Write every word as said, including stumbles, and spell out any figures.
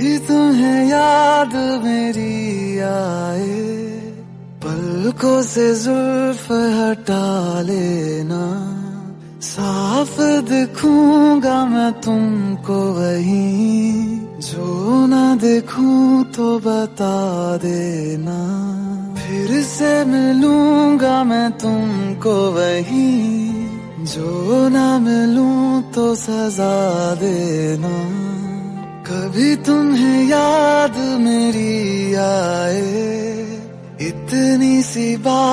कभी तुम्हें याद मेरी आए, पलकों से जुल्फ हटा लेना, साफ दिखूंगा मैं तुमको वहीं, जो ना देखूं तो बता देना। फिर से मिलूंगा मैं तुमको वहीं, जो ना मिलूं तो सजा देना। कभी तुम्हें याद मेरी आए, इतनी सी बात